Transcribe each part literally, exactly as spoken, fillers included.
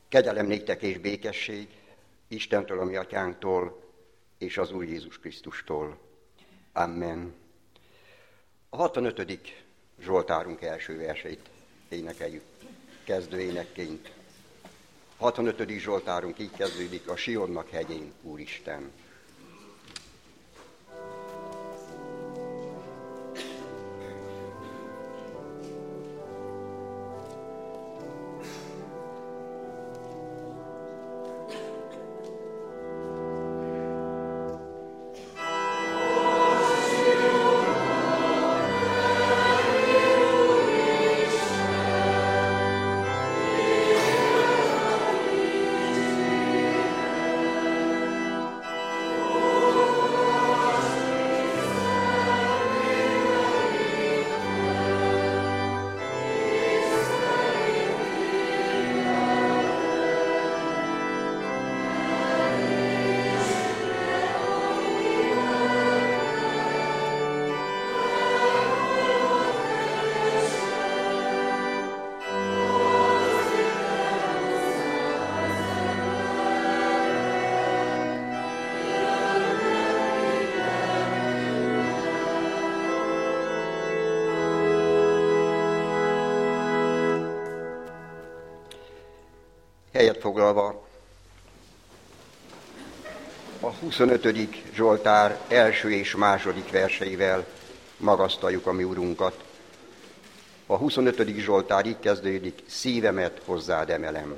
Kegyelem néktek és békesség Istentől, a mi atyánktól, és az Úr Jézus Krisztustól. Amen. A hatvanötödik Zsoltárunk első verseit énekeljük kezdő énekként. hatvanötödik Zsoltárunk így kezdődik: a Sionnak hegyén, Úristen. Helyet foglalva a huszonötödik Zsoltár első és második verseivel magasztaljuk a mi Urunkat. A huszonötödik Zsoltár így kezdődik: szívemet hozzád emelem.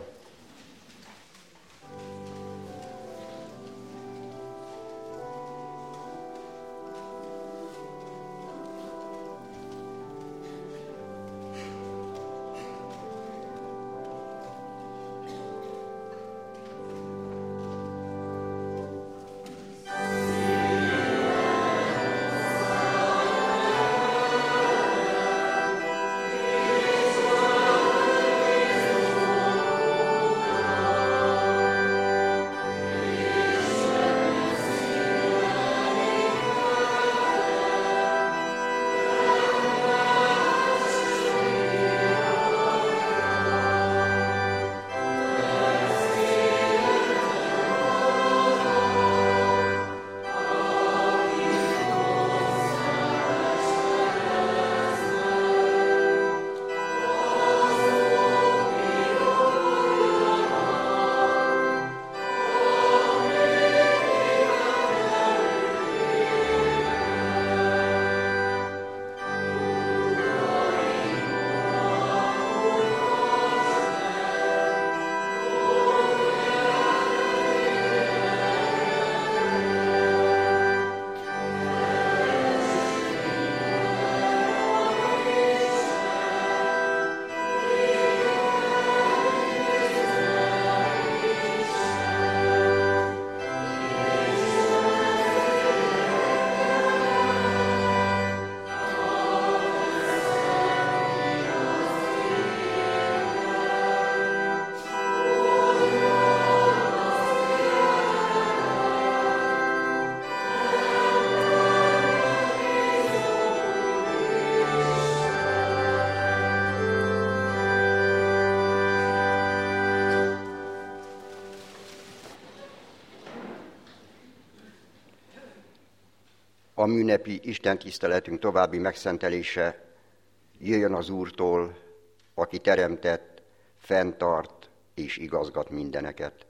A műnepi istentiszteletünk további megszentelése jöjjön az Úrtól, aki teremtett, fenntart és igazgat mindeneket.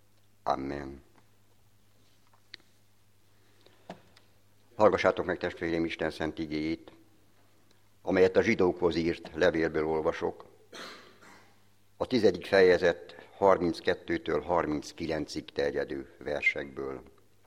Amen. Hallgassátok meg, testvéreim, Isten szent igéjét, amelyet a zsidókhoz írt levélből olvasok. A tizedik fejezet harminckettőtől harminckilencig terjedő versekből.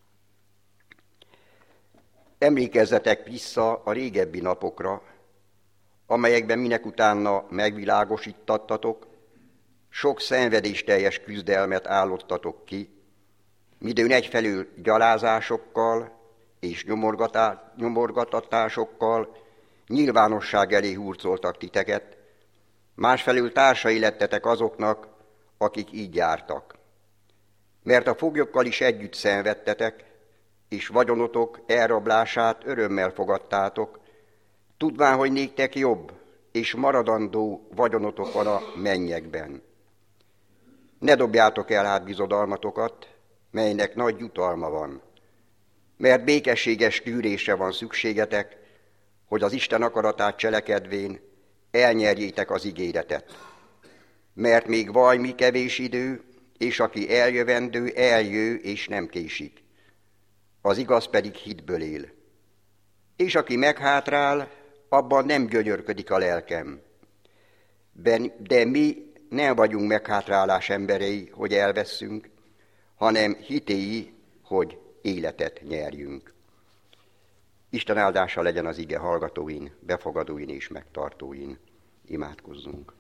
Emlékezzetek vissza a régebbi napokra, amelyekben minekutána megvilágosítattatok, sok szenvedésteljes küzdelmet állottatok ki, midőn egyfelől gyalázásokkal és nyomorgatatásokkal nyilvánosság elé hurcoltak titeket, másfelől társai lettetek azoknak, akik így jártak. Mert a foglyokkal is együtt szenvedtetek, és vagyonotok elrablását örömmel fogadtátok, tudván, hogy néktek jobb és maradandó vagyonotok van a mennyekben. Ne dobjátok el hát bizodalmatokat, melynek nagy jutalma van, mert békességes tűrésre van szükségetek, hogy az Isten akaratát cselekedvén elnyerjétek az ígéretet. Mert még vaj mi kevés idő, és aki eljövendő, eljő és nem késik. Az igaz pedig hitből él. És aki meghátrál, abban nem gyönyörködik a lelkem. De mi nem vagyunk meghátrálás emberei, hogy elvesszünk, hanem hitéi, hogy életet nyerjünk. Isten áldása legyen az ige hallgatóin, befogadóin és megtartóin. Imádkozzunk.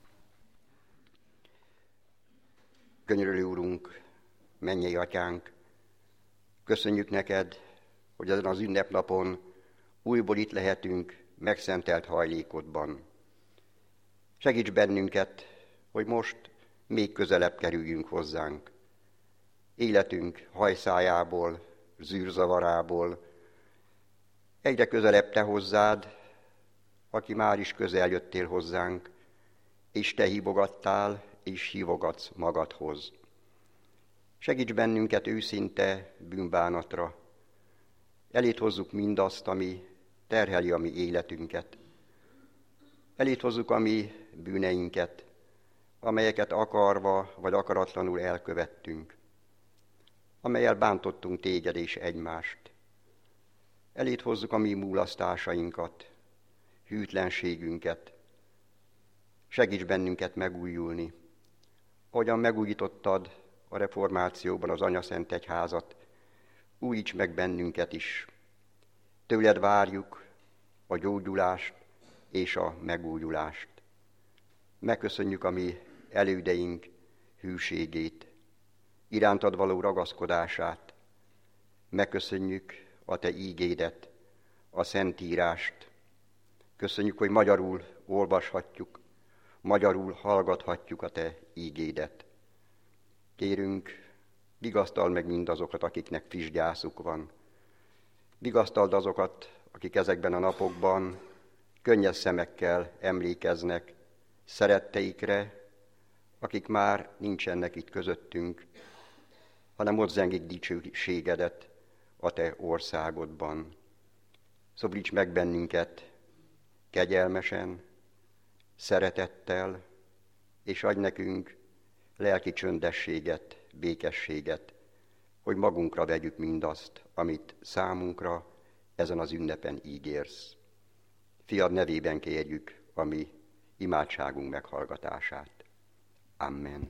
Könyörülő Úrunk, mennyei Atyánk, köszönjük neked, hogy ezen az ünnepnapon újból itt lehetünk megszentelt hajlékodban. Segíts bennünket, hogy most még közelebb kerüljünk hozzánk. Életünk hajszájából, zűrzavarából, egyre közelebb te hozzád, aki már is közel jöttél hozzánk, és te hívogattál, és hívogatsz magadhoz. Segíts bennünket őszinte bűnbánatra. Elét hozzuk mindazt, ami terheli a mi életünket. Elét hozzuk a mi bűneinket, amelyeket akarva vagy akaratlanul elkövettünk, amelyel bántottunk téged és egymást. Elét hozzuk a mi múlasztásainkat, hűtlenségünket. Segíts bennünket megújulni. Ahogyan megújítottad a reformációban az Anyaszent Egyházat, újíts meg bennünket is. Tőled várjuk a gyógyulást és a megújulást. Megköszönjük a mi elődeink hűségét, irántad való ragaszkodását. Megköszönjük a te ígédet, a Szentírást. Köszönjük, hogy magyarul olvashatjuk, magyarul hallgathatjuk a te ígédet. Kérünk, vigasztald meg mindazokat, akiknek friss gyászuk van. Vigasztald azokat, akik ezekben a napokban könnyes szemekkel emlékeznek szeretteikre, akik már nincsenek itt közöttünk, hanem ott zengik dicsőségedet a te országodban. Szobríts meg bennünket kegyelmesen, szeretettel, és adj nekünk lelki csöndességet, békességet, hogy magunkra vegyük mindazt, amit számunkra ezen az ünnepen ígérsz. Fiad nevében kérjük a mi imádságunk meghallgatását. Amen.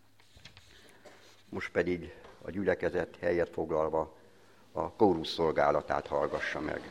Most pedig a gyülekezet helyet foglalva a kórusz szolgálatát hallgassa meg.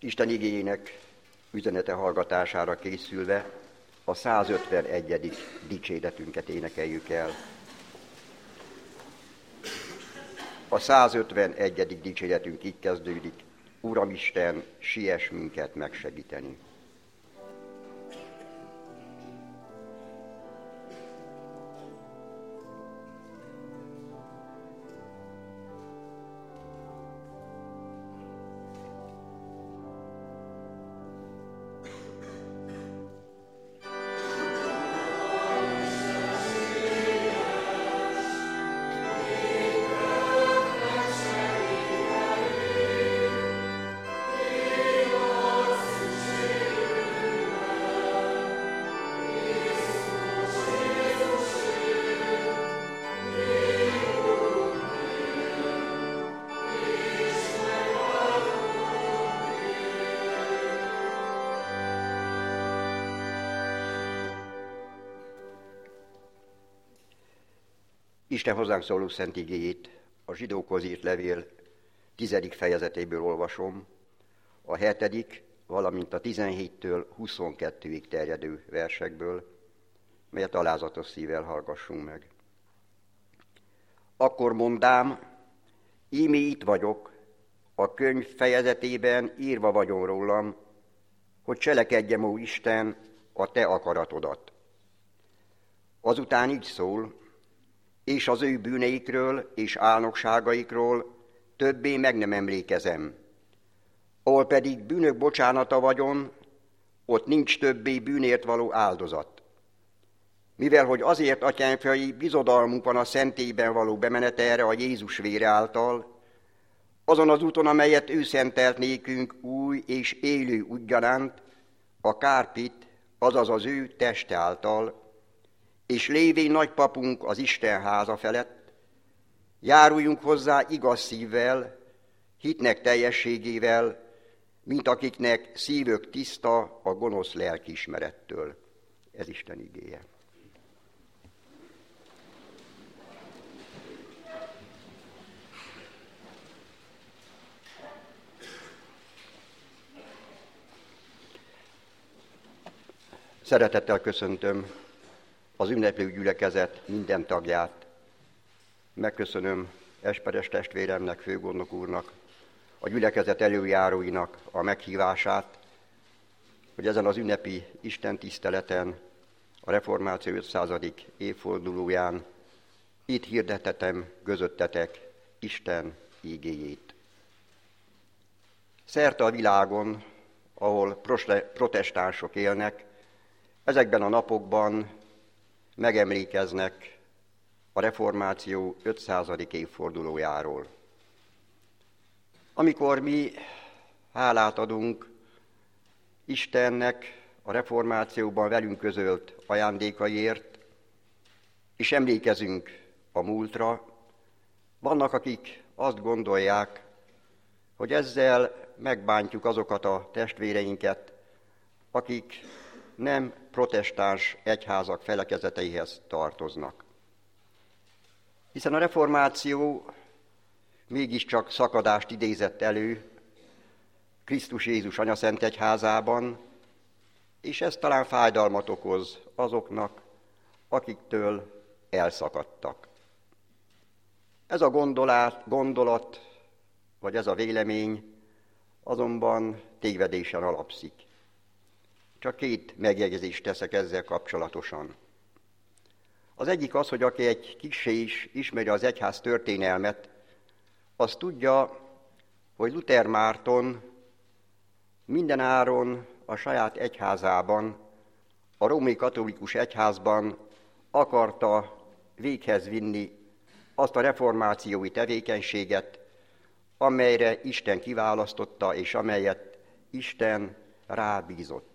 Isten igéjének üzenete hallgatására készülve a százötvenegyedik dicséretünket énekeljük el. A százötvenegyedik dicséretünk így kezdődik: Uramisten, siess minket megsegíteni. Isten hozzánk szóló szent igéjét a zsidókhoz írt levél tizedik fejezetéből olvasom, a hetedik, valamint a tizenhéttől huszonkettőig terjedő versekből, melyet alázatos szívvel hallgassunk meg. Akkor mondám, íme itt vagyok, a könyv fejezetében írva vagyon rólam, hogy cselekedjem, ó Isten, a te akaratodat. Azután így szól, és az ő bűneikről és álnokságaikról többé meg nem emlékezem. Ahol pedig bűnök bocsánata vagyon, ott nincs többé bűnért való áldozat. Mivel, hogy azért, atyánfiai, bizodalmunk van a szentélyben való bemenetelre a Jézus vére által, azon az úton, amelyet ő szentelt nékünk új és élő útgyanánt, a kárpit, azaz az ő teste által, és lévén nagypapunk az Isten háza felett, járuljunk hozzá igaz szívvel, hitnek teljességével, mint akiknek szívük tiszta a gonosz lelkiismerettől. Ez Isten igéje. Szeretettel köszöntöm az ünneplő gyülekezet minden tagját. Megköszönöm Esperes testvéremnek, főgondnok úrnak, a gyülekezet előjáróinak a meghívását, hogy ezen az ünnepi istentiszteleten, a reformáció ötszázadik évfordulóján itt hirdetetem közöttetek Isten igéjét. Szerte a világon, ahol protestánsok élnek, ezekben a napokban megemlékeznek a reformáció ötszázadik évfordulójáról. Amikor mi hálát adunk Istennek a reformációban velünk közölt ajándékaiért, és emlékezünk a múltra, vannak, akik azt gondolják, hogy ezzel megbántjuk azokat a testvéreinket, akik nem protestáns egyházak felekezeteihez tartoznak. Hiszen a reformáció mégiscsak szakadást idézett elő Krisztus Jézus Anyaszent Egyházában, és ez talán fájdalmat okoz azoknak, akiktől elszakadtak. Ez a gondolat, gondolat, vagy ez a vélemény azonban tévedésen alapszik. Csak két megjegyzést teszek ezzel kapcsolatosan. Az egyik az, hogy aki egy kissé is ismeri az egyház történelmet, az tudja, hogy Luther Márton mindenáron a saját egyházában, a római katolikus egyházban akarta véghez vinni azt a reformációi tevékenységet, amelyre Isten kiválasztotta, és amelyet Isten rábízott.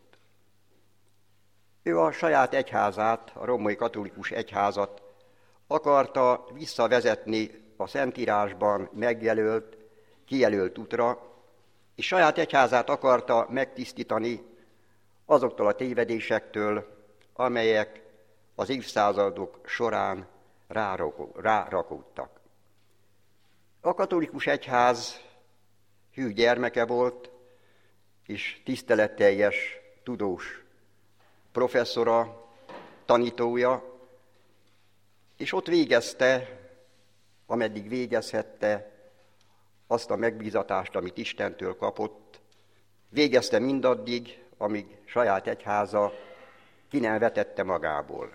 Ő a saját egyházát, a római katolikus egyházat akarta visszavezetni a Szentírásban megjelölt, kijelölt útra, és saját egyházát akarta megtisztítani azoktól a tévedésektől, amelyek az évszázadok során rárakódtak. A katolikus egyház hű gyermeke volt, és tiszteletteljes, tudós professzora, tanítója, és ott végezte, ameddig végezhette, azt a megbízatást, amit Istentől kapott, végezte mindaddig, amíg saját egyháza ki nem vetette magából.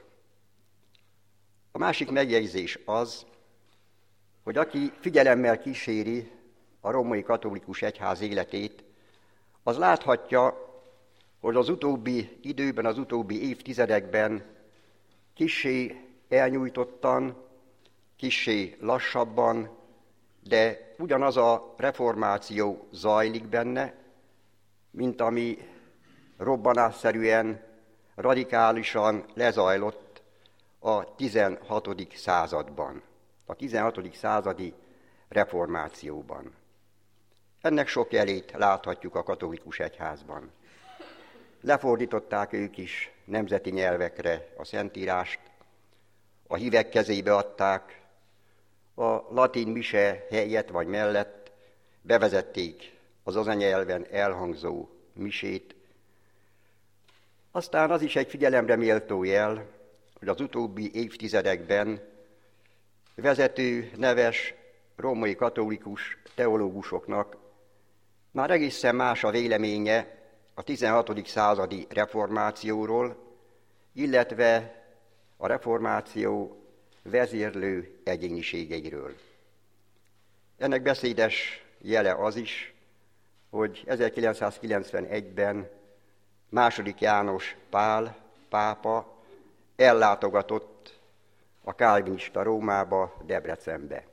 A másik megjegyzés az, hogy aki figyelemmel kíséri a római katolikus egyház életét, az láthatja, hogy az utóbbi időben, az utóbbi évtizedekben kissé elnyújtottan, kissé lassabban, de ugyanaz a reformáció zajlik benne, mint ami robbanásszerűen, radikálisan lezajlott a tizenhatodik században, a tizenhatodik századi reformációban. Ennek sok jelét láthatjuk a katolikus egyházban. Lefordították ők is nemzeti nyelvekre a Szentírást, a hívek kezébe adták, a latin mise helyett vagy mellett bevezették az anyanyelven elhangzó misét. Aztán az is egy figyelemre méltó jel, hogy az utóbbi évtizedekben vezető, neves, római katolikus teológusoknak már egészen más a véleménye a tizenhatodik századi reformációról, illetve a reformáció vezérlő egyéniségeiről. Ennek beszédes jele az is, hogy ezerkilencszázkilencvenegyben második János Pál pápa ellátogatott a kálvinista Rómába, Debrecenbe.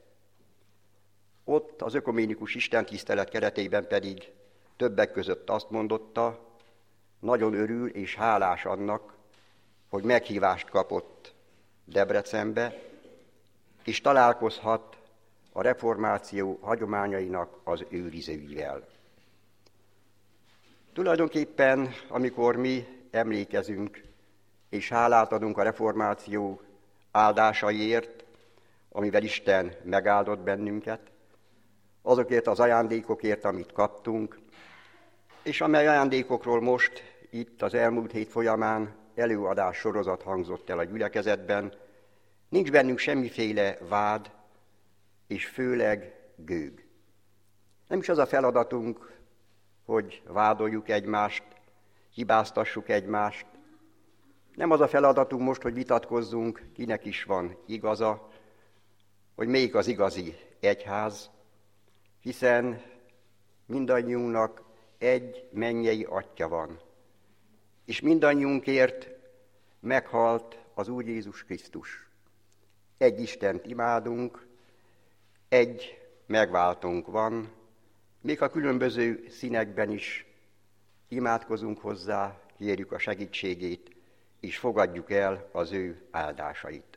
Ott az ökuménikus istentisztelet keretében pedig többek között azt mondotta, nagyon örül és hálás annak, hogy meghívást kapott Debrecenbe, és találkozhat a reformáció hagyományainak az őrizőivel. Tulajdonképpen, amikor mi emlékezünk és hálát adunk a reformáció áldásaiért, amivel Isten megáldott bennünket, azokért az ajándékokért, amit kaptunk, és amely ajándékokról most itt az elmúlt hét folyamán előadás sorozat hangzott el a gyülekezetben, nincs bennünk semmiféle vád, és főleg gőg. Nem is az a feladatunk, hogy vádoljuk egymást, hibáztassuk egymást. Nem az a feladatunk most, hogy vitatkozzunk, kinek is van igaza, hogy melyik az igazi egyház, hiszen mindannyiunknak egy mennyei Atyja van, és mindannyiunkért meghalt az Úr Jézus Krisztus. Egy Istent imádunk, egy megváltónk van, még a különböző színekben is imádkozunk hozzá, kérjük a segítségét, és fogadjuk el az ő áldásait.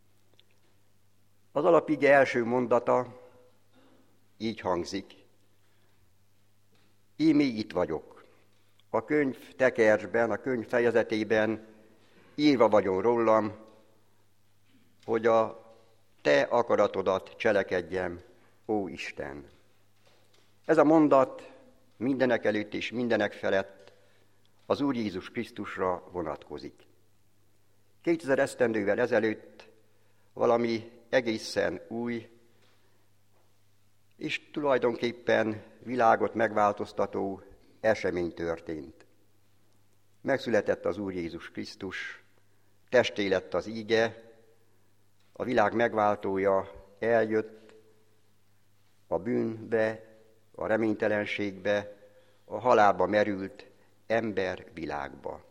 Az alapige első mondata így hangzik: Ímé itt vagyok. A könyv tekercsben, a könyv fejezetében írva vagyon rólam, hogy a te akaratodat cselekedjem, ó Isten. Ez a mondat mindenek előtt és mindenek felett az Úr Jézus Krisztusra vonatkozik. Kétezer esztendővel ezelőtt valami egészen új, és tulajdonképpen világot megváltoztató esemény történt. Megszületett az Úr Jézus Krisztus, testé lett az íge, a világ megváltója eljött a bűnbe, a reménytelenségbe, a halálba merült ember világba.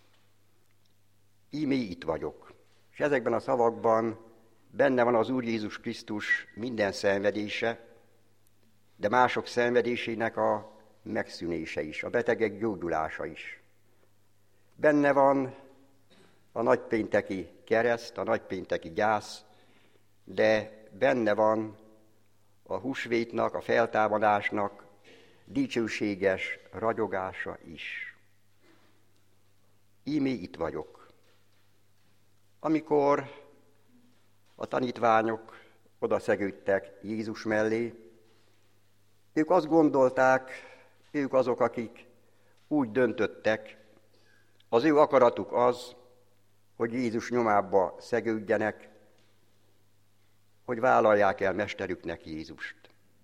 Ímé itt vagyok. És ezekben a szavakban benne van az Úr Jézus Krisztus minden szenvedése, de mások szenvedésének a megszűnése is, a betegek gyógyulása is. Benne van a nagypénteki kereszt, a nagypénteki gyász, de benne van a húsvétnak, a feltámadásnak dicsőséges ragyogása is. Ímé itt vagyok. Amikor a tanítványok odaszegődtek Jézus mellé, ők azt gondolták, ők azok, akik úgy döntöttek, az ő akaratuk az, hogy Jézus nyomába szegődjenek, hogy vállalják el mesterüknek Jézust.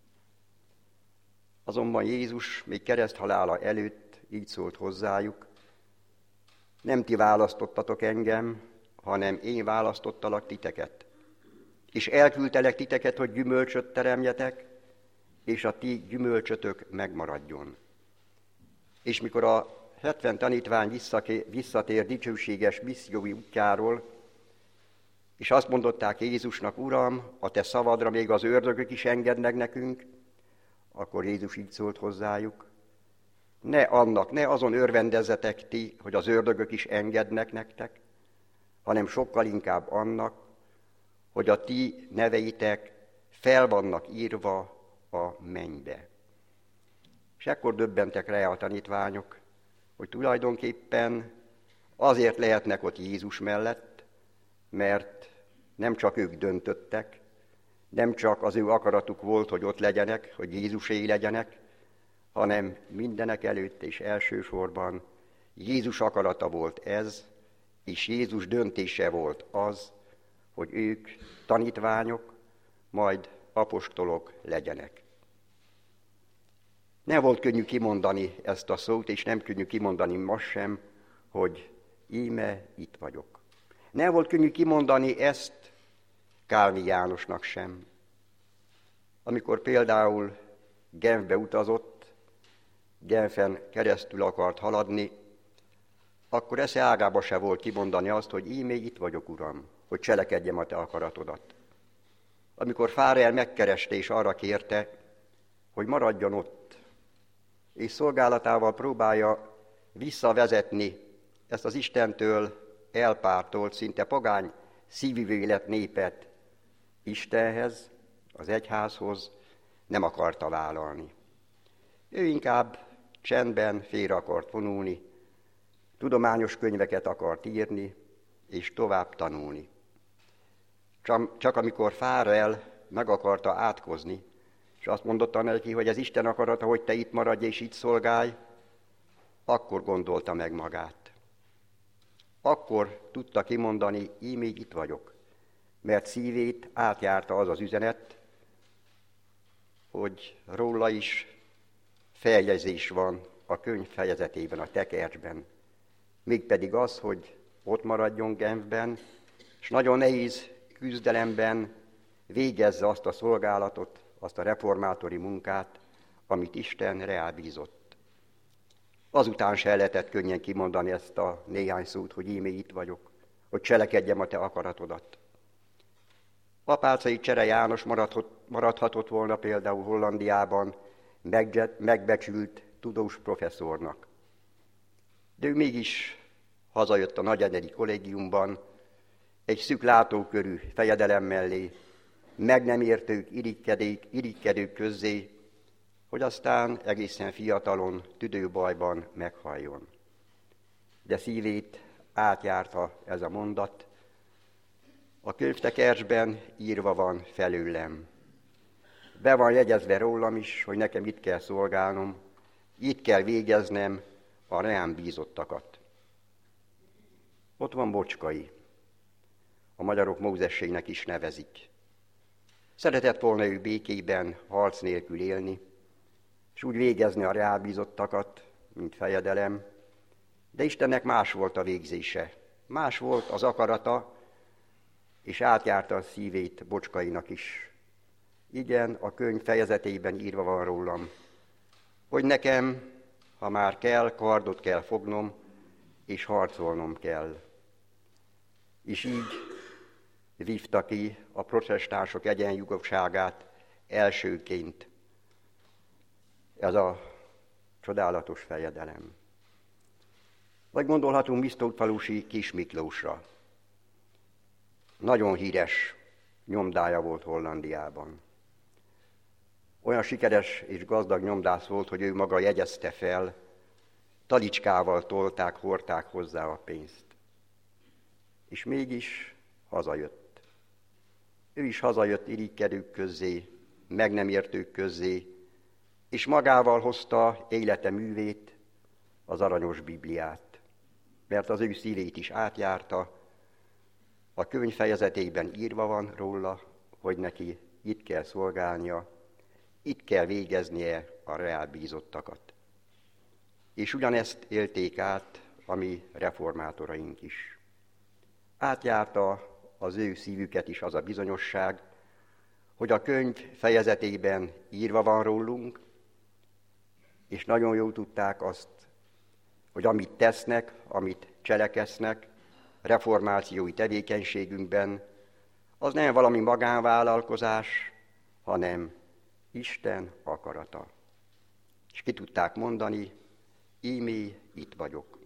Azonban Jézus még kereszthalála előtt így szólt hozzájuk: nem ti választottatok engem, hanem én választottalak titeket. És elküldtelek titeket, hogy gyümölcsöt teremjetek, és a ti gyümölcsötök megmaradjon. És mikor a hetven tanítvány visszatér dicsőséges missziói útjáról, és azt mondották Jézusnak: Uram, a te szavadra még az ördögök is engednek nekünk, akkor Jézus így szólt hozzájuk: ne annak, ne azon örvendezzetek ti, hogy az ördögök is engednek nektek, hanem sokkal inkább annak, hogy a ti neveitek fel vannak írva a mennybe. És ekkor döbbentek rá a tanítványok, hogy tulajdonképpen azért lehetnek ott Jézus mellett, mert nem csak ők döntöttek, nem csak az ő akaratuk volt, hogy ott legyenek, hogy Jézusé legyenek, hanem mindenek előtt és elsősorban Jézus akarata volt ez, és Jézus döntése volt az, hogy ők tanítványok, majd apostolok legyenek. Nem volt könnyű kimondani ezt a szót, és nem könnyű kimondani most sem, hogy íme itt vagyok. Nem volt könnyű kimondani ezt Kálmi Jánosnak sem. Amikor például Genfbe utazott, Genfen keresztül akart haladni, akkor esze ágába se volt kimondani azt, hogy íme itt vagyok, Uram, hogy cselekedjem a te akaratodat. Amikor Fárael megkereste és arra kérte, hogy maradjon ott, és szolgálatával próbálja visszavezetni ezt az Istentől elpártolt, szinte pagány szívű élet népet Istenhez, az egyházhoz, nem akarta vállalni. Ő inkább csendben félre akart vonulni, tudományos könyveket akart írni, és tovább tanulni. Csak, csak amikor Fárael meg akarta átkozni, és azt mondotta neki, hogy ez Isten akarata, hogy te itt maradj és itt szolgálj, akkor gondolta meg magát. Akkor tudta kimondani: íme itt vagyok, mert szívét átjárta az az üzenet, hogy róla is feljegyzés van a könyv fejezetében, a tekercsben. Mégpedig az, hogy ott maradjon Genfben, és nagyon nehéz küzdelemben végezze azt a szolgálatot, azt a reformátori munkát, amit Isten rábízott. Azután se lehetett könnyen kimondani ezt a néhány szót, hogy íme itt vagyok, hogy cselekedjem a te akaratodat. Apáczai Csere János maradhat, maradhatott volna például Hollandiában megbecsült tudós professzornak. De ő mégis hazajött a nagyenedi kollégiumban, egy szűk látókörű fejedelem mellé, meg nem értők, irigykedők közzé, hogy aztán egészen fiatalon, tüdőbajban meghalljon. De szívét átjárta ez a mondat. A könyvtekercsben írva van felőlem. Be van jegyezve rólam is, hogy nekem itt kell szolgálnom, itt kell végeznem a rám bízottakat. Ott van Bocskai, a magyarok Mózességnek is nevezik. Szeretett volna ő békében, harc nélkül élni, és úgy végezni a rábízottakat, mint fejedelem, de Istennek más volt a végzése, más volt az akarata, és átjárta a szívét Bocskainak is. Igen, a könyv fejezetében írva van rólam, hogy nekem, ha már kell, kardot kell fognom, és harcolnom kell. És így vívta ki a protestánsok egyenjogúságát elsőként ez a csodálatos fejedelem. Vagy gondolhatunk Misztótfalusi Kis Miklósra. Nagyon híres nyomdája volt Hollandiában. Olyan sikeres és gazdag nyomdász volt, hogy ő maga jegyezte fel, talicskával tolták, hordták hozzá a pénzt. És mégis hazajött. Ő is hazajött irigykedők közzé, meg nem értők közzé, és magával hozta élete művét, az aranyos Bibliát, mert az ő szívét is átjárta, a könyv fejezetében írva van róla, hogy neki itt kell szolgálnia, itt kell végeznie a reálbízottakat. És ugyanezt élték át a mi reformátoraink is. Átjárta az ő szívüket is az a bizonyosság, hogy a könyv fejezetében írva van rólunk, és nagyon jól tudták azt, hogy amit tesznek, amit cselekesznek, reformációi tevékenységünkben, az nem valami magánvállalkozás, hanem Isten akarata. És ki tudták mondani, ímé itt vagyok.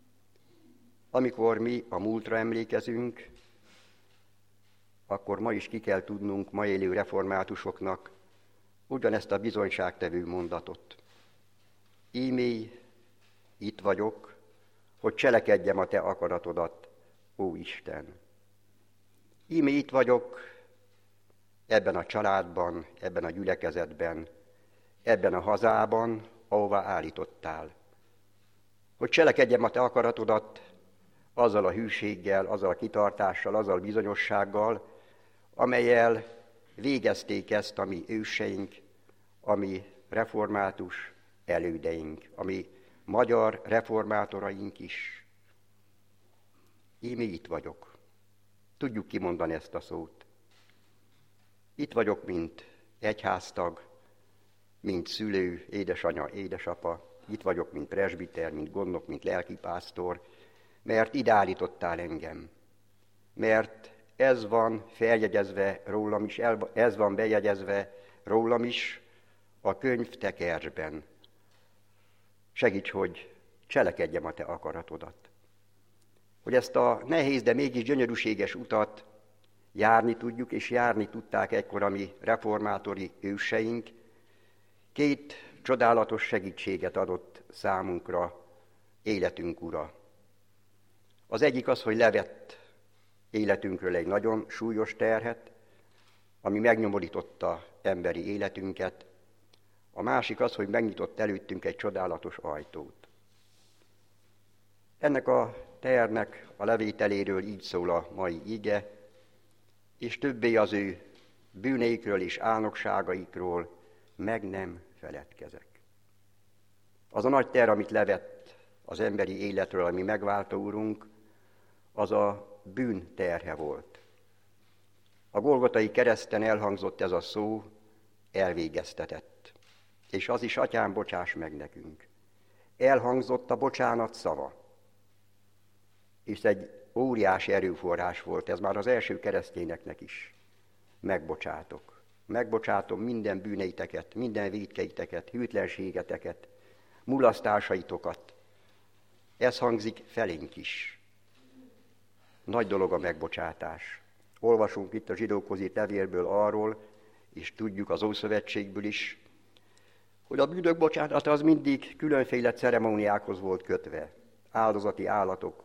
Amikor mi a múltra emlékezünk, akkor ma is ki kell tudnunk ma élő reformátusoknak ugyanezt a bizonyságtevő mondatot. Ímé itt vagyok, hogy cselekedjem a te akaratodat, ó Isten. Íme itt vagyok ebben a családban, ebben a gyülekezetben, ebben a hazában, ahová állítottál. Hogy cselekedjem a te akaratodat azzal a hűséggel, azzal a kitartással, azzal a bizonyossággal, amellyel végezték ezt a mi őseink, a mi református elődeink, a mi magyar reformátoraink is. Íme itt vagyok. Tudjuk kimondani ezt a szót. Itt vagyok, mint egyháztag, mint szülő, édesanya, édesapa. Itt vagyok, mint presbiter, mint gondnok, mint lelkipásztor, mert ide állítottál engem. Mert ez van feljegyezve rólam is, ez van bejegyezve rólam is a könyv tekercsben. Segíts, hogy cselekedjem a te akaratodat. Hogy ezt a nehéz, de mégis gyönyörűséges utat járni tudjuk, és járni tudták egykor a mi reformátori őseink. Két csodálatos segítséget adott számunkra életünk ura. Az egyik az, hogy levett életünkről egy nagyon súlyos terhet, ami megnyomorította emberi életünket. A másik az, hogy megnyitott előttünk egy csodálatos ajtót. Ennek a tehernek a levételéről így szól a mai ige, és többé az ő bűneikről és álnokságaikról meg nem feledkezek. Az a nagy teher, amit levett az emberi életről, ami megváltó Urunk, az a bűn terhe volt. A Golgotai kereszten elhangzott ez a szó, elvégeztetett. És az is, Atyám, bocsáss meg nekünk. Elhangzott a bocsánat szava. És egy óriási erőforrás volt, ez már az első keresztényeknek is. Megbocsátok. Megbocsátom minden bűneiteket, minden vétkeiteket, hűtlenségeteket, mulasztásaitokat. Ez hangzik felénk is. Nagy dolog a megbocsátás. Olvasunk itt a zsidókhoz írt levélből arról, és tudjuk az Ószövetségből is, hogy a bűnök bocsánata az mindig különféle ceremóniákhoz volt kötve. Áldozati állatok,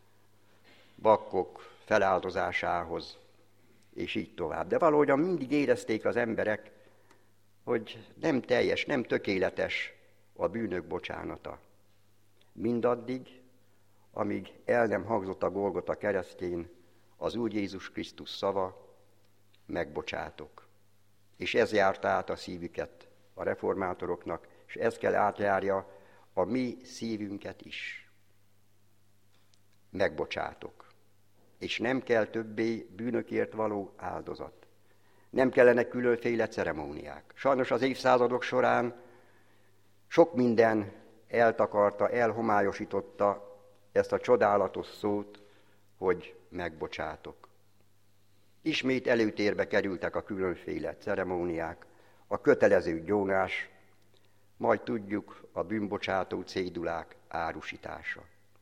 bakkok feláldozásához, és így tovább. De valahogyan mindig érezték az emberek, hogy nem teljes, nem tökéletes a bűnök bocsánata. Mindaddig, amíg el nem hangzott a Golgota keresztjén az Úr Jézus Krisztus szava, megbocsátok. És ez járta át a szívüket a reformátoroknak, és ez kell átjárja a mi szívünket is. Megbocsátok. És nem kell többé bűnökért való áldozat. Nem kellene különféle ceremóniák. Sajnos az évszázadok során sok minden eltakarta, elhomályosította ezt a csodálatos szót, hogy megbocsátok. Ismét előtérbe kerültek a különféle ceremóniák, a kötelező gyónás, majd tudjuk a bűnbocsátó cédulák árusítása.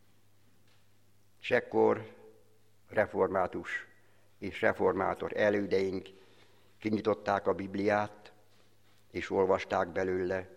És ekkor református és reformátor elődeink kinyitották a Bibliát, és olvasták belőle,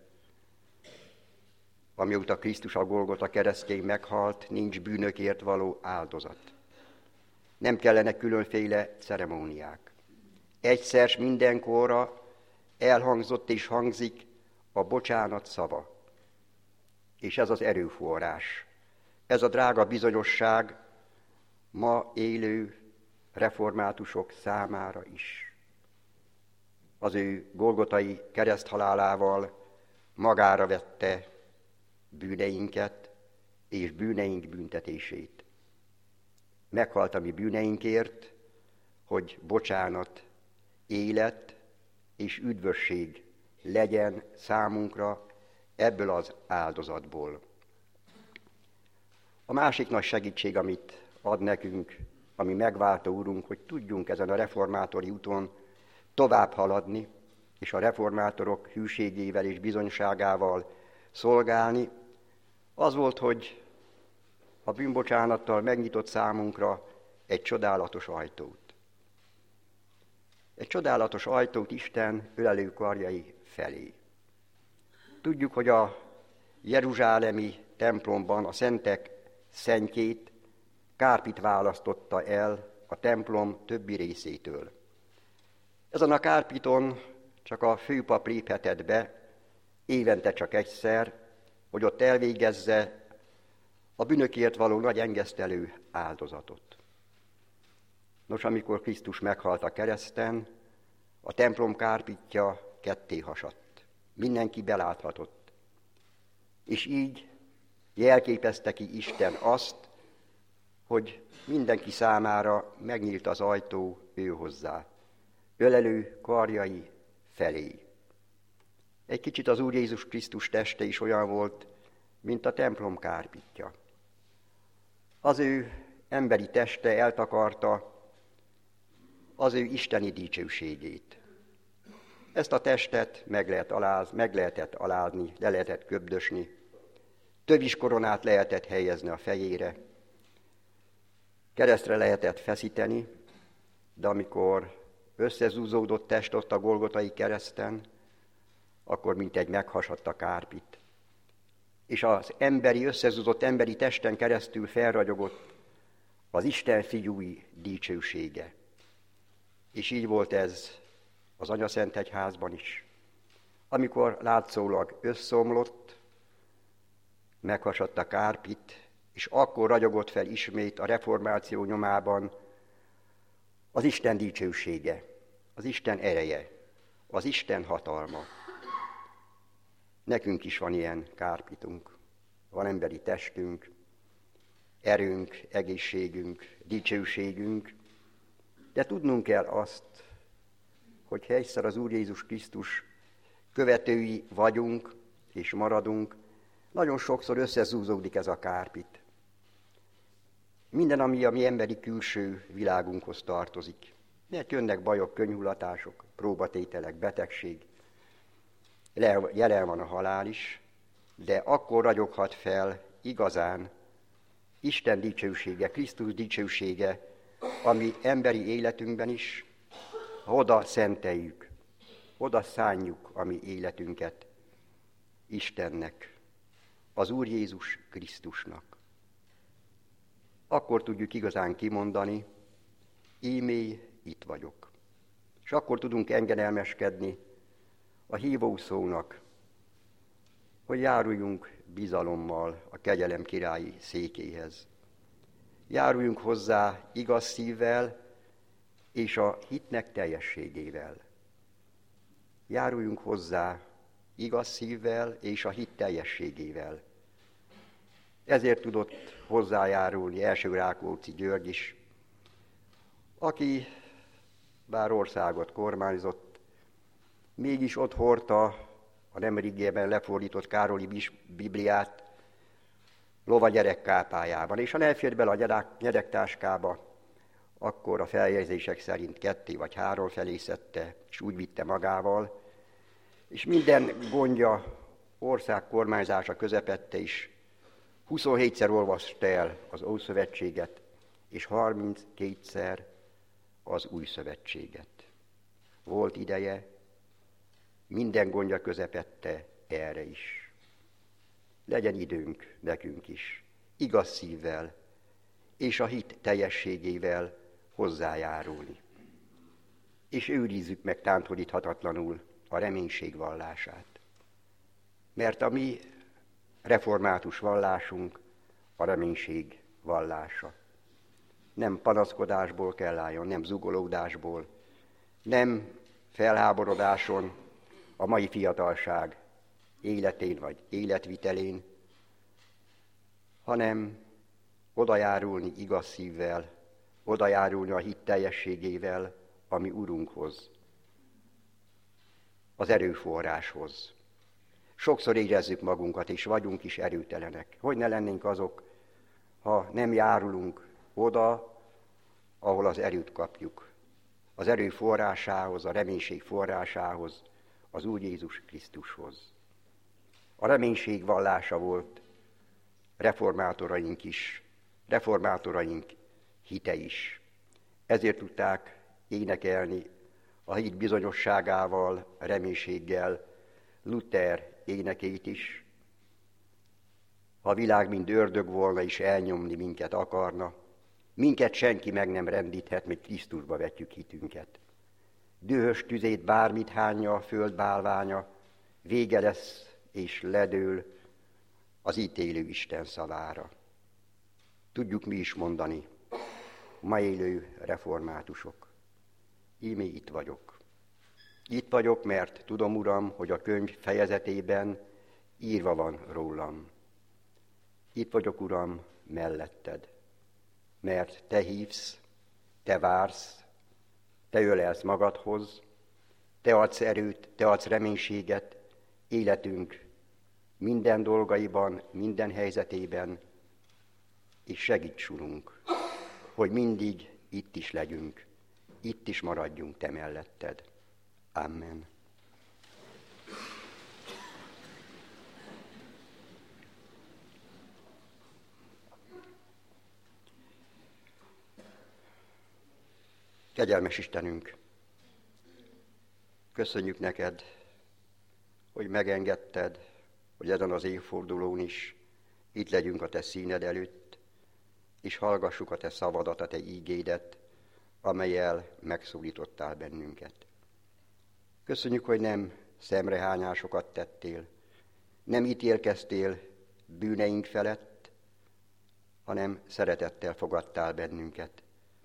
amióta Krisztus a Golgota keresztjén meghalt, nincs bűnökért való áldozat. Nem kellene különféle ceremóniák. Egyszer mindenkorra elhangzott és hangzik a bocsánat szava. és ez az erőforrás. Ez a drága bizonyosság ma élő reformátusok számára is. Az ő golgotai kereszthalálával magára vette bűneinket és bűneink büntetését. Meghalt a mi bűneinkért, hogy bocsánat, élet és üdvösség legyen számunkra ebből az áldozatból. A másik nagy segítség, amit ad nekünk, ami megváltó Urunk, hogy tudjunk ezen a reformátori úton tovább haladni, és a reformátorok hűségével és bizonyságával szolgálni, az volt, hogy a bűnbocsánattal megnyitott számunkra egy csodálatos ajtót. Egy csodálatos ajtót Isten ölelő karjai felé. Tudjuk, hogy a jeruzsálemi templomban a szentek szentjét Kárpit választotta el a templom többi részétől. Ezen a Kárpiton csak a főpap léphetett be, évente csak egyszer, hogy ott elvégezze a bűnökért való nagy engesztelő áldozatot. Nos, amikor Krisztus meghalt a kereszten, a templom kárpitja ketté hasadt. Mindenki beláthatott. És így jelképezte ki Isten azt, hogy mindenki számára megnyílt az ajtó ő hozzá, ölelő karjai felé. Egy kicsit az Úr Jézus Krisztus teste is olyan volt, mint a templom kárpitja. Az ő emberi teste eltakarta az ő isteni dicsőségét. Ezt a testet meg, lehet aláz, meg lehetett alázni, le lehetett köbdösni, tövis koronát lehetett helyezni a fejére, keresztre lehetett feszíteni, de amikor összezúzódott test ott a Golgotai kereszten, akkor mintegy meghasadt a kárpit. És az emberi, összezúzott emberi testen keresztül felragyogott az Isten fiúi dicsősége. És így volt ez az Anyaszentegyházban is. Amikor látszólag összeomlott, meghasadt a kárpit, és akkor ragyogott fel ismét a reformáció nyomában az Isten dicsősége, az Isten ereje, az Isten hatalma. Nekünk is van ilyen kárpitunk, van emberi testünk, erőnk, egészségünk, dicsőségünk, de tudnunk kell azt, hogy ha egyszer az Úr Jézus Krisztus követői vagyunk és maradunk, nagyon sokszor összezúzódik ez a kárpit. Minden, ami a mi emberi külső világunkhoz tartozik. Mert jönnek bajok, könyhullatások, próbatételek, betegség, jelen van a halál is, de akkor ragyoghat fel igazán Isten dicsősége, Krisztus dicsősége, ami emberi életünkben is, oda szenteljük, oda szánjuk a mi életünket Istennek, az Úr Jézus Krisztusnak. Akkor tudjuk igazán kimondani, ímé itt vagyok. És akkor tudunk engedelmeskedni a hívószónak, hogy járuljunk bizalommal a kegyelem királyi székéhez. Járuljunk hozzá igaz szívvel és a hitnek teljességével. Járuljunk hozzá igaz szívvel és a hit teljességével. Ezért tudott hozzájárulni első Rákóczi György is, aki bár országot kormányzott, mégis ott hordta a nemrégiben lefordított Károli Bibliát lovagyerek kápájában, és ha nem fért bele a gyerektáskába, akkor a feljegyzések szerint ketté vagy három felé szedte, és úgy vitte magával, és minden gondja, ország kormányzása közepette is huszonhétszer olvasta el az Ószövetséget, és harminckétszer az Új Szövetséget. Volt ideje, minden gondja közepette erre is. Legyen időnk nekünk is, igaz szívvel és a hit teljességével hozzájárulni. És őrizzük meg tántoríthatatlanul a reménység vallását. Mert a mi református vallásunk a reménység vallása. Nem panaszkodásból kell álljon, nem zugolódásból, nem felháborodáson a mai fiatalság életén vagy életvitelén, hanem odajárulni igaz szívvel, odajárulni a hit teljességével a mi Urunkhoz, az erőforráshoz. Sokszor érezzük magunkat, és vagyunk is erőtelenek. Hogy ne lennénk azok, ha nem járulunk oda, ahol az erőt kapjuk. Az erő forrásához, a reménység forrásához, az Úr Jézus Krisztushoz. A reménység vallása volt reformátoraink is, reformátoraink hite is. Ezért tudták énekelni a hit bizonyosságával, reménységgel Luther énekét is. Ha a világ mind ördög volna és elnyomni minket akarna, minket senki meg nem rendíthet, még Krisztusba vetjük hitünket. Dühös tüzét bármit hányja a föld bálványa, vége lesz és ledől az ítélő Isten szavára. Tudjuk mi is mondani, ma élő reformátusok. Íme itt vagyok. Itt vagyok, mert tudom, Uram, hogy a könyv fejezetében írva van rólam. Itt vagyok, Uram, melletted, mert te hívsz, te vársz, te ölelsz magadhoz, te adsz erőt, te adsz reménységet életünk minden dolgaiban, minden helyzetében, és segíts, Urunk, hogy mindig itt is legyünk, itt is maradjunk te melletted. Amen. Kegyelmes Istenünk, köszönjük neked, hogy megengedted, hogy ezen az évfordulón is itt legyünk a te színed előtt, és hallgassuk a te szavadat, a te ígédet, amellyel megszólítottál bennünket. Köszönjük, hogy nem szemrehányásokat tettél, nem ítélkeztél bűneink felett, hanem szeretettel fogadtál bennünket.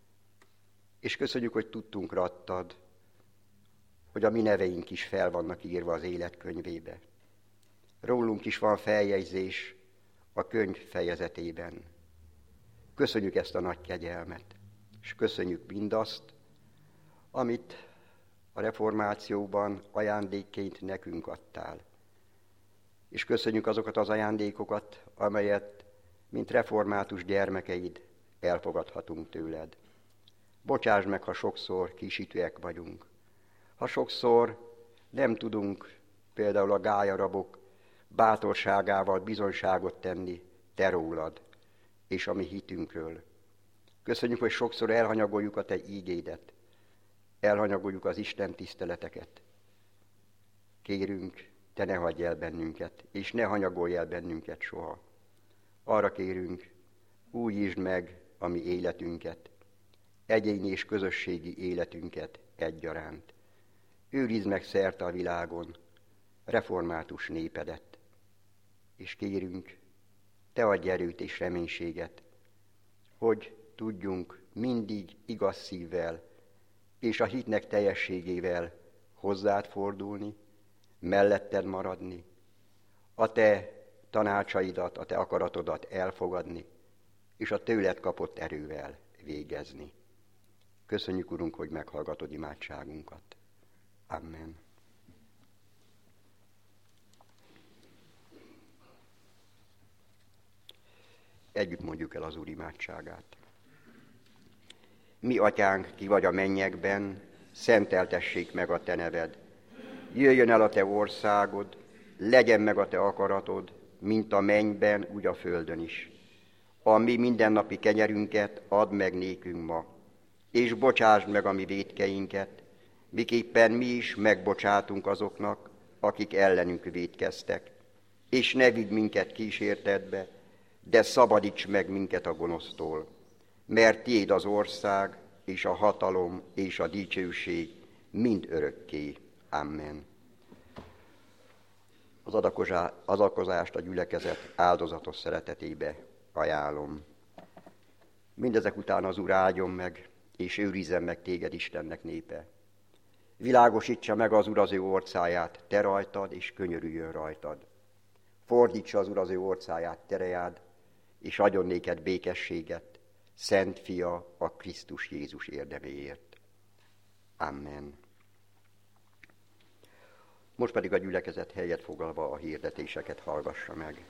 És köszönjük, hogy tudtunkra adtad, hogy a mi neveink is fel vannak írva az életkönyvébe. Rólunk is van feljegyzés a könyv fejezetében. Köszönjük ezt a nagy kegyelmet, és köszönjük mindazt, amit a reformációban ajándékként nekünk adtál. És köszönjük azokat az ajándékokat, amelyet, mint református gyermekeid, elfogadhatunk tőled. Bocsáss meg, ha sokszor kisítőek vagyunk. Ha sokszor nem tudunk például a gályarabok bátorságával bizonyságot tenni te rólad és a mi hitünkről. Köszönjük, hogy sokszor elhanyagoljuk a te ígédet, elhanyagoljuk az Isten tiszteleteket. Kérünk, te ne hagyj el bennünket, és ne hanyagolj el bennünket soha. Arra kérünk, újítsd meg a mi életünket, egyéni és közösségi életünket egyaránt. Őrizd meg szerte a világon református népedet, és kérünk, te adj erőt és reménységet, hogy tudjunk mindig igaz szívvel és a hitnek teljességével hozzád fordulni, melletted maradni, a te tanácsaidat, a te akaratodat elfogadni, és a tőled kapott erővel végezni. Köszönjük, Urunk, hogy meghallgatod imádságunkat. Amen. Együtt mondjuk el az Úr imádságát. Mi, Atyánk, ki vagy a mennyekben, szenteltessék meg a te neved. Jöjjön el a te országod, legyen meg a te akaratod, mint a mennyben, úgy a földön is. A mi mindennapi kenyerünket add meg nékünk ma, és bocsásd meg a mi vétkeinket, miképpen mi is megbocsátunk azoknak, akik ellenünk vétkeztek. És ne vigy minket kísértetbe, de szabadíts meg minket a gonosztól, mert tiéd az ország, és a hatalom, és a dicsőség mind örökké. Amen. Az adakozást a gyülekezet áldozatos szeretetébe ajánlom. Mindezek után az Úr áldjon meg, és őrizzen meg téged Istennek népe. Világosítsa meg az Úr az ő orcáját, te rajtad, és könyörüljön rajtad. Fordítsa az Úr az ő orcáját, te reád, és adjon néked békességet, Szent Fia a Krisztus Jézus érdeméért. Amen. Most pedig a gyülekezet helyet foglalva a hirdetéseket hallgassa meg.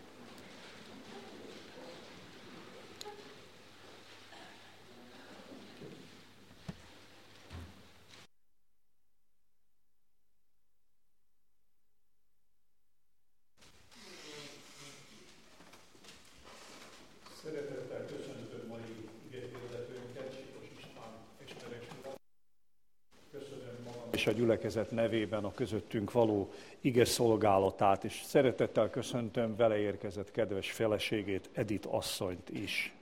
Szeretettel köszöntöm mai igéhirdetőnket, Sikos István Esperes urat. Köszönöm magam és a gyülekezet nevében a közöttünk való ige szolgálatát, és szeretettel köszöntöm vele érkezett kedves feleségét, Edith asszonyt is.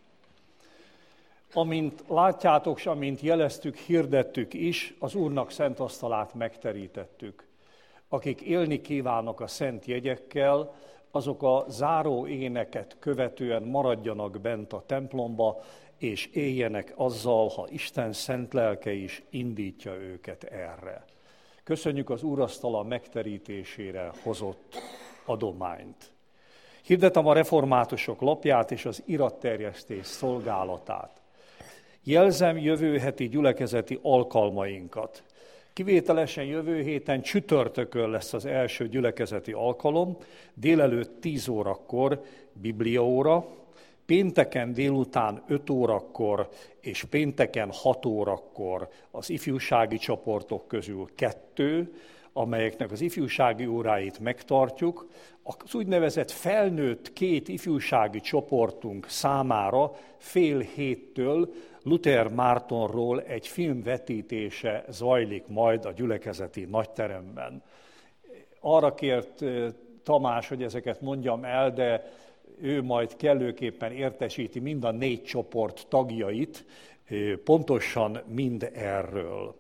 Amint látjátok, és amint jeleztük, hirdettük is, az Úrnak szent asztalát megterítettük. Akik élni kívánnak a szent jegyekkel, azok a záró éneket követően maradjanak bent a templomba, és éljenek azzal, ha Isten szent lelke is indítja őket erre. Köszönjük az úrasztala megterítésére hozott adományt. Hirdetem a reformátusok lapját és az iratterjesztés szolgálatát. Jelzem jövő heti gyülekezeti alkalmainkat. Kivételesen jövő héten csütörtökön lesz az első gyülekezeti alkalom, délelőtt tíz órakor bibliaóra, pénteken délután öt órakor és pénteken hat órakor az ifjúsági csoportok közül kettő, amelyeknek az ifjúsági óráit megtartjuk. Az úgynevezett felnőtt két ifjúsági csoportunk számára fél héttől Luther Mártonról egy film vetítése zajlik majd a gyülekezeti nagyteremben. Arra kért Tamás, hogy ezeket mondjam el, de ő majd kellőképpen értesíti mind a négy csoport tagjait, pontosan mind erről.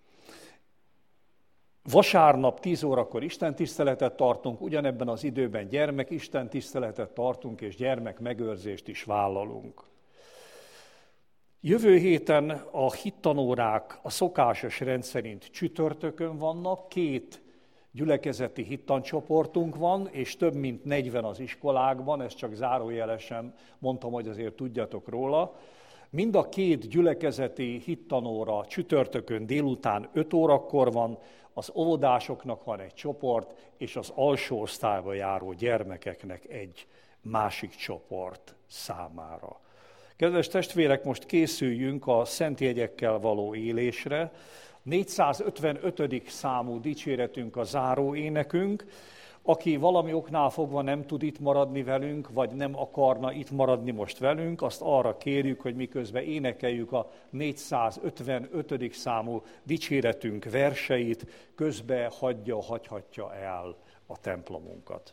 Vasárnap tíz órakor istentiszteletet tartunk, ugyanebben az időben gyermek istentiszteletet tartunk, és gyermekmegőrzést is vállalunk. Jövő héten a hittanórák a szokásos rend szerint csütörtökön vannak, két gyülekezeti hittancsoportunk van, és több mint negyven az iskolákban, ezt csak zárójelesen mondtam, hogy azért tudjatok róla. Mind a két gyülekezeti hittanóra csütörtökön délután öt órakor van, az óvodásoknak van egy csoport, és az alsó osztályba járó gyermekeknek egy másik csoport számára. Kedves testvérek, most készüljünk a szent jegyekkel való élésre. négyszázötvenötödik számú dicséretünk a záró énekünk. Aki valami oknál fogva nem tud itt maradni velünk, vagy nem akarna itt maradni most velünk, azt arra kérjük, hogy miközben énekeljük a négyszázötvenötödik számú dicséretünk verseit, közbe hagyja, hagyhatja el a templomunkat.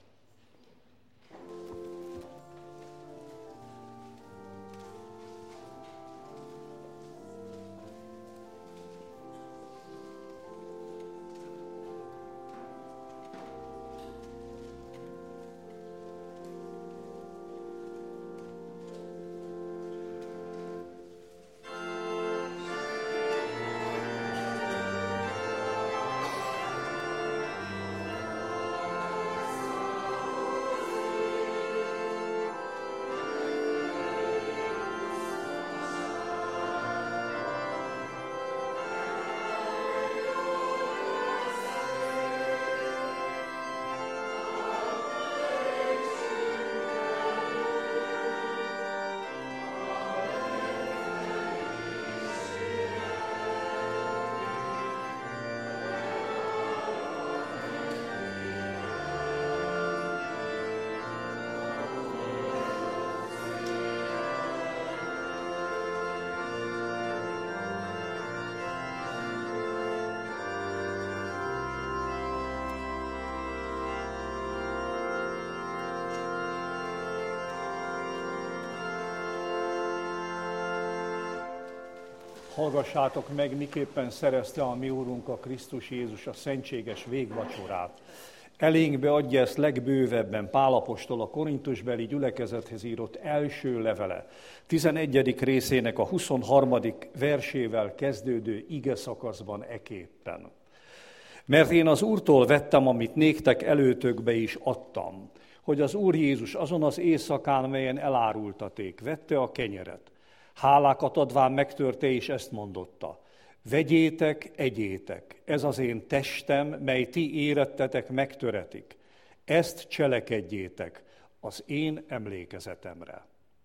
Hallgassátok meg, miképpen szerezte a mi Úrunk a Krisztus Jézus a szentséges végvacsorát. Elénkbe adja ezt legbővebben Pál apostol a korintusbeli gyülekezethez írott első levele, tizenegyedik részének a huszonharmadik versével kezdődő ige szakaszban eképpen. Mert én az Úrtól vettem, amit néktek előtökbe is adtam, hogy az Úr Jézus azon az éjszakán, melyen elárultaték, vette a kenyeret. Hálákat adván megtörte, és ezt mondotta: vegyétek, egyétek, ez az én testem, mely ti érettetek megtöretik. Ezt cselekedjétek az én emlékezetemre.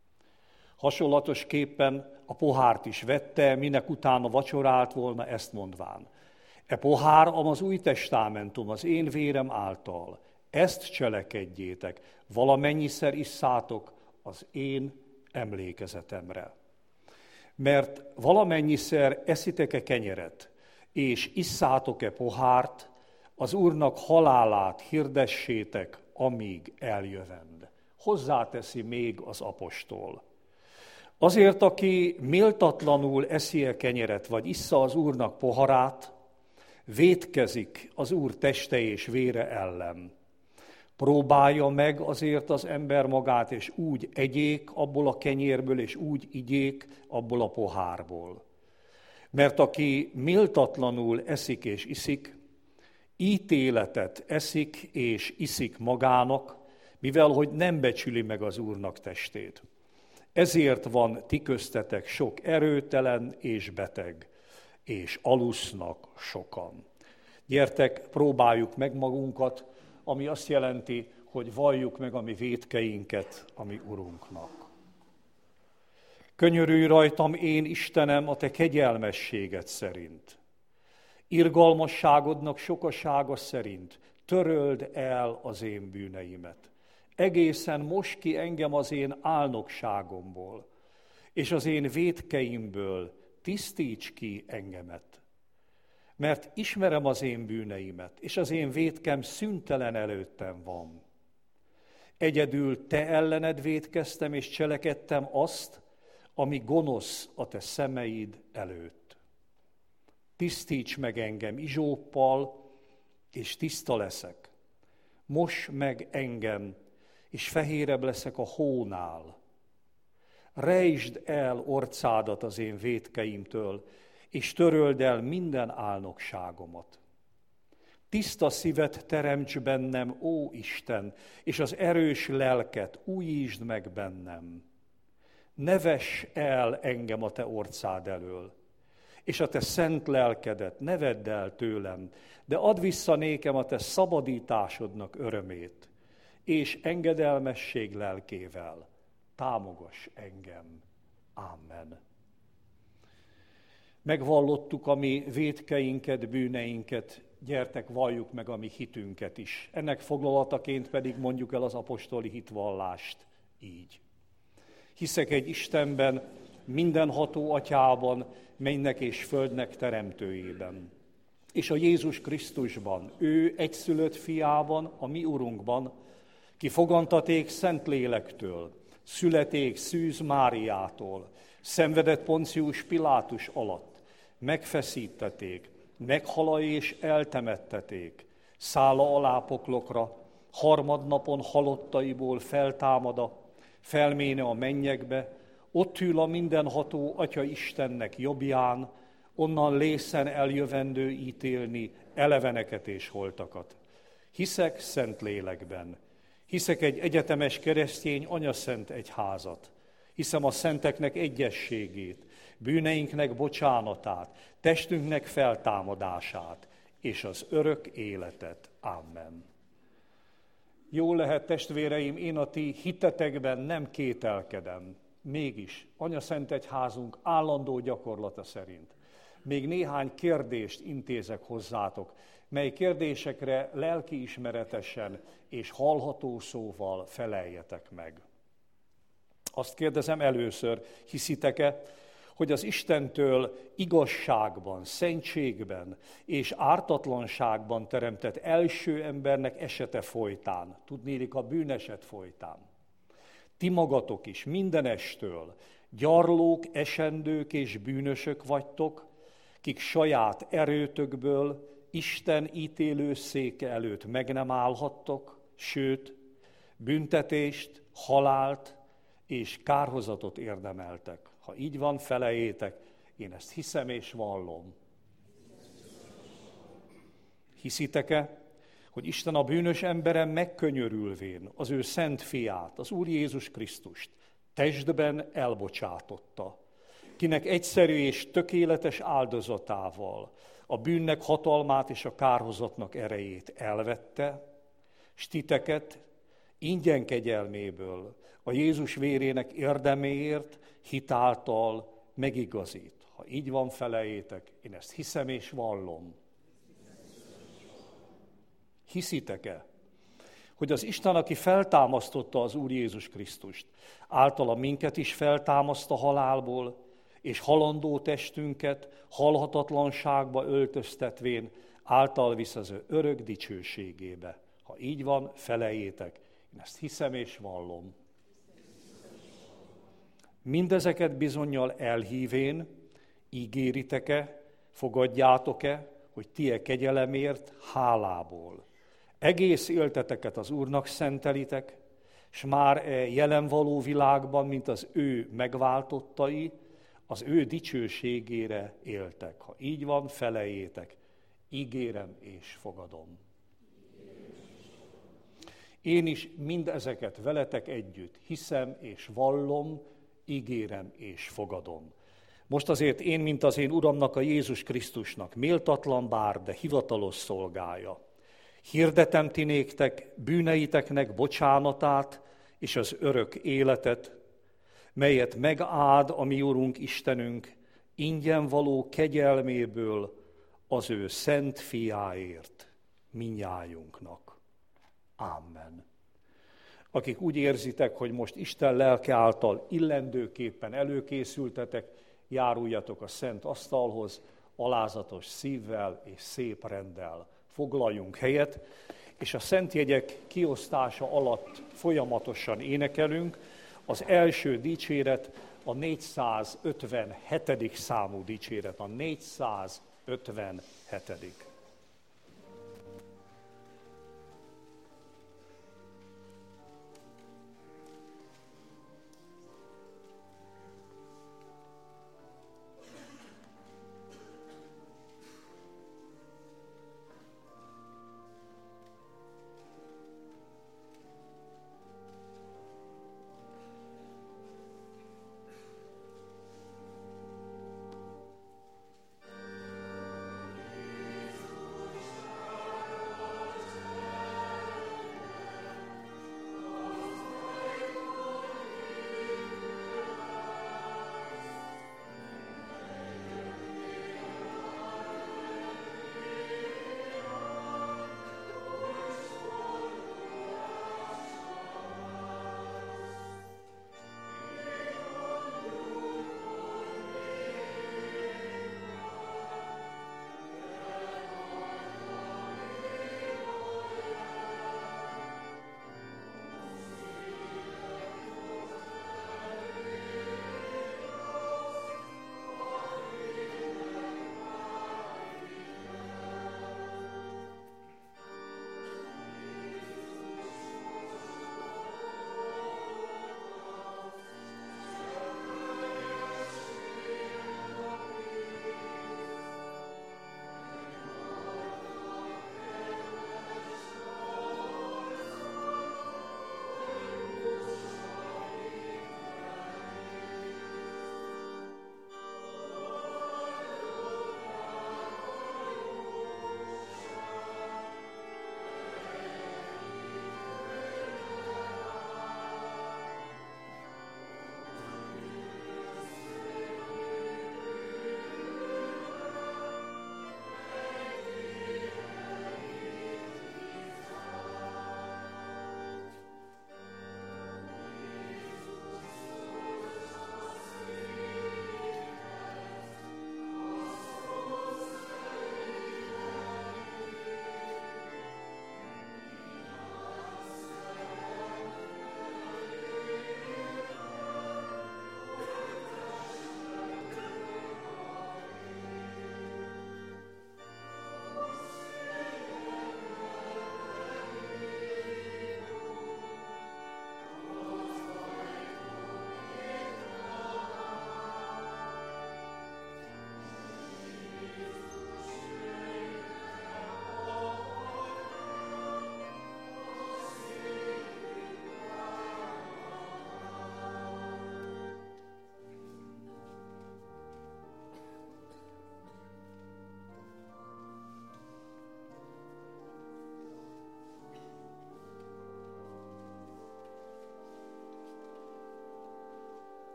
Hasonlatosképpen a pohárt is vette, minek utána vacsorált volna, ezt mondván: e pohár, am az új testamentum, az én vérem által. Ezt cselekedjétek, valamennyiszer isszátok az én emlékezetemre. Mert valamennyiszer eszitek-e kenyeret, és isszátok-e pohárt, az Úrnak halálát hirdessétek, amíg eljövend. Hozzáteszi még az apostol. Azért, aki méltatlanul eszi-e kenyeret, vagy issza az Úrnak poharát, vétkezik az Úr teste és vére ellen. Próbálja meg azért az ember magát, és úgy egyék abból a kenyérből, és úgy igyék abból a pohárból. Mert aki méltatlanul eszik és iszik, ítéletet eszik és iszik magának, mivel hogy nem becsüli meg az Úrnak testét. Ezért van ti köztetek sok erőtelen és beteg, és alusznak sokan. Gyertek, próbáljuk meg magunkat, ami azt jelenti, hogy valljuk meg a mi vétkeinket a mi Urunknak. Könyörülj rajtam, én Istenem, a te kegyelmességed szerint. Irgalmasságodnak sokasága szerint töröld el az én bűneimet. Egészen most ki engem az én álnokságomból, és az én vétkeimből tisztíts ki engemet. Mert ismerem az én bűneimet, és az én vétkem szüntelen előttem van. Egyedül te ellened vétkeztem, és cselekedtem azt, ami gonosz a te szemeid előtt. Tisztíts meg engem izsóppal, és tiszta leszek. Moss meg engem, és fehérebb leszek a hónál. Rejtsd el orcádat az én vétkeimtől, és töröld el minden álnokságomat. Tiszta szívet teremts bennem, ó Isten, és az erős lelket újítsd meg bennem. Ne vess el engem a te orcád elől, és a te szent lelkedet ne vedd el tőlem, de add vissza nékem a te szabadításodnak örömét, és engedelmesség lelkével támogass engem. Amen. Megvallottuk a mi vétkeinket, bűneinket, gyertek, valljuk meg a mi hitünket is. Ennek foglalataként pedig mondjuk el az apostoli hitvallást így. Hiszek egy Istenben, mindenható Atyában, mennek és földnek teremtőjében, és a Jézus Krisztusban, ő egyszülött fiában, a mi Urunkban, ki fogantaték Szent Lélektől, születék Szűz Máriától, szenvedett Poncius Pilátus alatt, megfeszítették, meghala és eltemetteték, szála alá poklokra, harmadnapon halottaiból feltámada, felméne a mennyekbe, ott ül a mindenható Atya Istennek jobbján, onnan lészen eljövendő ítélni eleveneket és holtakat. Hiszek Szent Lélekben, hiszek egy egyetemes keresztény anyaszent egyházat, hiszem a szenteknek egyességét, bűneinknek bocsánatát, testünknek feltámadását, és az örök életet. Amen. Jól lehet, testvéreim, én a ti hitetekben nem kételkedem, mégis anyaszent egyházunk állandó gyakorlata szerint még néhány kérdést intézek hozzátok, mely kérdésekre lelkiismeretesen és hallható szóval feleljetek meg. Azt kérdezem először, hiszitek-e, hogy az Istentől igazságban, szentségben és ártatlanságban teremtett első embernek esete folytán, tudnélik a bűneset folytán, ti magatok is mindenestől gyarlók, esendők és bűnösök vagytok, kik saját erőtökből Isten ítélő széke előtt meg nem állhattok, sőt, büntetést, halált és kárhozatot érdemeltek. Ha így van, felejétek, én ezt hiszem és vallom. Hiszitek-e, hogy Isten a bűnös emberen megkönyörülvén az ő szent fiát, az Úr Jézus Krisztust testben elbocsátotta, kinek egyszerű és tökéletes áldozatával a bűnnek hatalmát és a kárhozatnak erejét elvette, s titeket ingyen kegyelméből a Jézus vérének érdeméért hitáltal megigazít. Ha így van, felejétek, én ezt hiszem és vallom. Hiszitek-e, hogy az Isten, aki feltámasztotta az Úr Jézus Krisztust, általa minket is feltámaszt a halálból, és halandó testünket halhatatlanságba öltöztetvén által visz az ő örök dicsőségébe. Ha így van, felejétek, én ezt hiszem és vallom. Mindezeket bizonnyal elhívén, ígéritek-e, fogadjátok-e, hogy ti e kegyelemért hálából egész élteteket az Úrnak szentelitek, s már e jelen való világban, mint az ő megváltottai, az ő dicsőségére éltek. Ha így van, felejétek, ígérem és fogadom. Én is mindezeket veletek együtt hiszem és vallom, ígérem és fogadom. Most azért én, mint az én Uramnak, a Jézus Krisztusnak, méltatlan bár, de hivatalos szolgája, hirdetem ti néktek bűneiteknek bocsánatát és az örök életet, melyet megáld a mi Urunk Istenünk ingyen való kegyelméből az ő szent fiáért mindnyájunknak. Amen. Akik úgy érzitek, hogy most Isten lelke által illendőképpen előkészültetek, járuljatok a szent asztalhoz, alázatos szívvel és szép renddel. Foglaljunk helyet, és a szent jegyek kiosztása alatt folyamatosan énekelünk. Az első dicséret a négyszázötvenhetedik számú dicséret, a négyszázötvenhetedik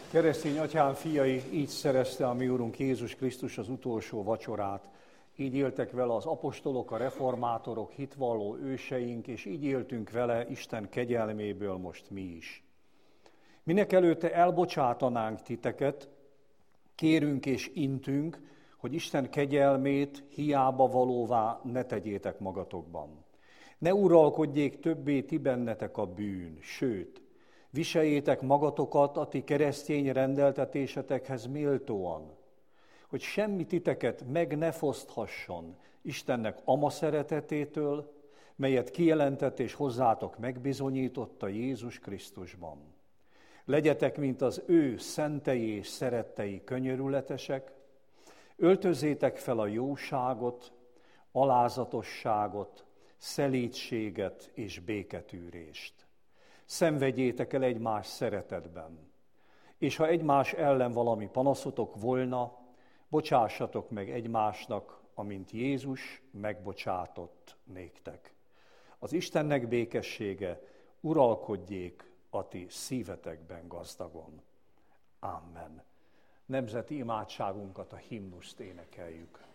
Keresztény atyám fiai, így szerezte a mi Urunk Jézus Krisztus az utolsó vacsorát. Így éltek vele az apostolok, a reformátorok, hitvalló őseink, és így éltünk vele Isten kegyelméből most mi is. Minek előtte elbocsátanánk titeket, kérünk és intünk, hogy Isten kegyelmét hiába valóvá ne tegyétek magatokban. Ne uralkodjék többé ti bennetek a bűn, sőt, viseljétek magatokat a ti keresztény rendeltetésetekhez méltóan, hogy semmi titeket meg ne foszthasson Istennek ama szeretetétől, melyet kijelentett és hozzátok megbizonyította Jézus Krisztusban. Legyetek, mint az ő szentei és szerettei könyörületesek, öltözzétek fel a jóságot, alázatosságot, szelídséget és béketűrést. Szenvedjétek el egymás szeretetben, és ha egymás ellen valami panaszotok volna, bocsássatok meg egymásnak, amint Jézus megbocsátott néktek. Az Istennek békessége uralkodjék a ti szívetekben gazdagon. Amen. Nemzeti imádságunkat, a himnuszt énekeljük.